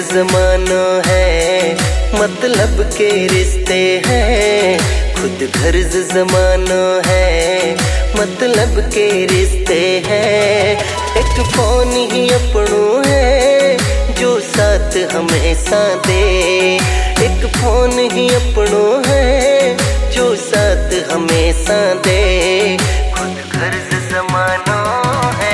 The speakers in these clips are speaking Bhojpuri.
जमाना है, मतलब के रिश्ते हैं। खुद गर्ज जमाना है, मतलब के रिश्ते हैं। एक फोन ही अपनों है जो साथ हमेशा दे। एक फोन ही अपनों है जो साथ हमेशा दे। खुद गर्ज जमाना है।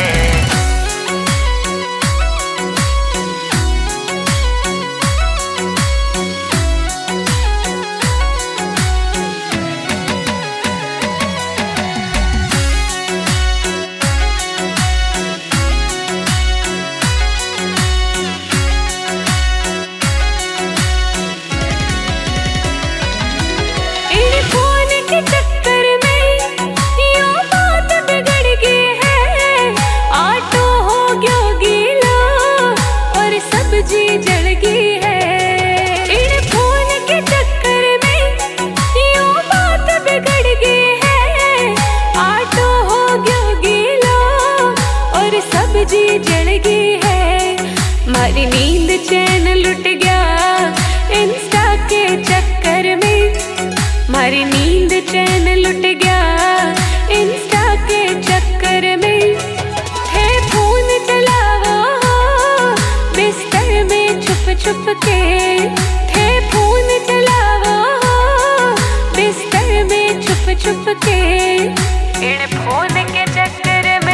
जी जल गई है, मारी नींद चैन लुट गया इंस्टा के चक्कर में। मारी नींद चैन लुट गया इंस्टा के चक्कर में। है फोन चलावो बिस्तर में छुप छुप के। है फोन चलावो बिस्तर में छुप छुप के। इन फोन के चक्कर में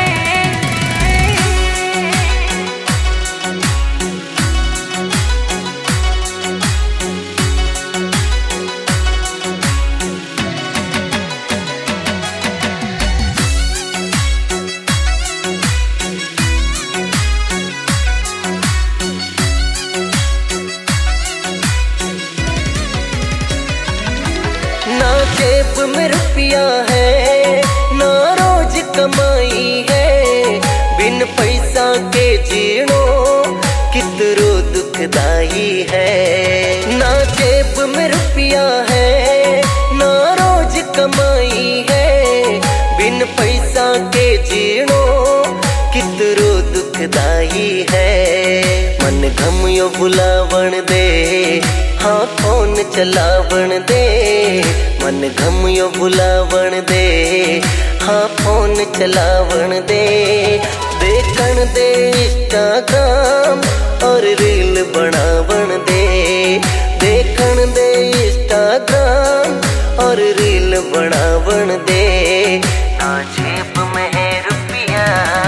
ना जेब में रुपया है, ना रोज कमाई है। बिन पैसा के जीणो कितरो दुखदाई है। ना जेब में रुपया है, ना रोज कमाई है। बिन पैसा के जीणो कितरो दुखदाई है। मन गम यो बुलावण दे, हाँ फोन चलावण दे। मन गम यो बुलावण दे, हाँ फोन चलावण दे। देखण दे इंस्टाग्राम और रील बनावण दे। देखण दे इंस्टाग्राम और रील बनावण दे। ना जेब में है रुपया।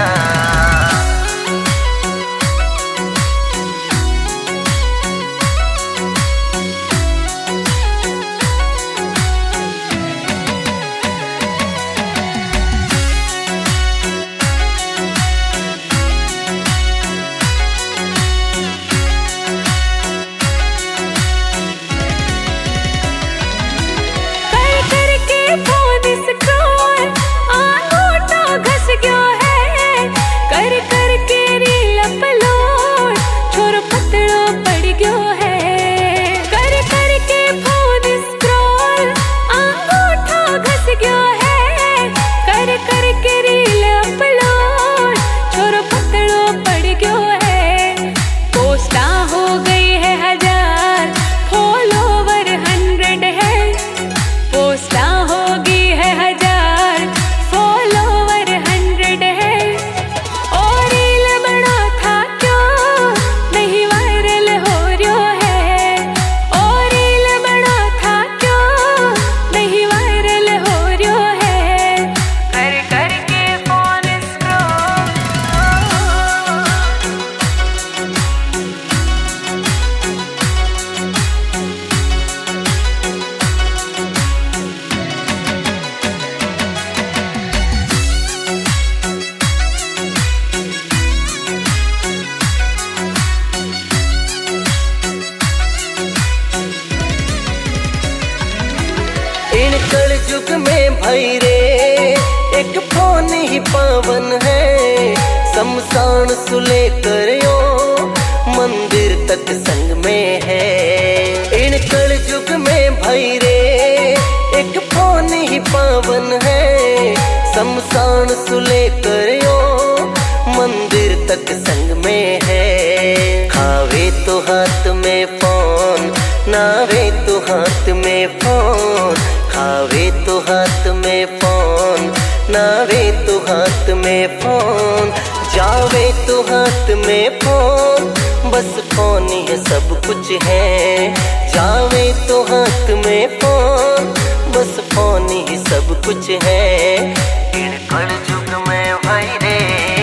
इन कलयुग में भाई रे एक फोन ही पावन है। शमशान से लेकर मंदिर तक संग में है। इन कलयुग में भाई रे एक फोन ही पावन है। शमशान से लेकर मंदिर तक संग में है। खावे तो हाथ में फोन, नावे तो हाथ में फोन, खावे तो हाथ में फोन, नावे तो हाथ में फोन, जावे तो हाथ में फोन, बस फोन ही सब कुछ है। जावे तो हाथ में फोन, बस फोन ही सब कुछ है। कलयुग में भाई रे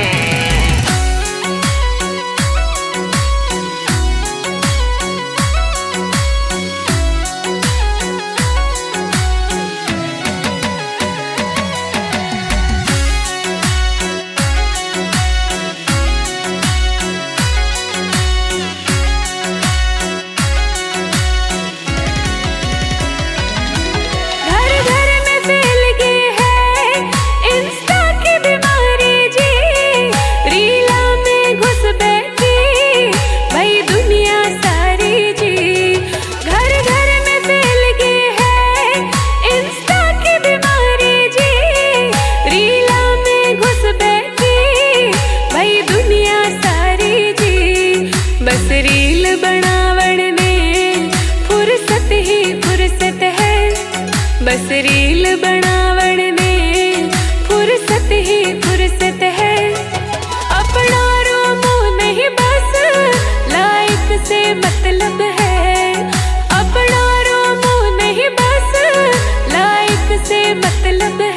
बस रील बनावण में फुर्सत ही फुर्सत है। बस रील बनावण में फुर्सत ही फुर्सत है। अपना रोमो नहीं बस लाइक से मतलब है। अपना रोमो नहीं बस लाइक से मतलब है।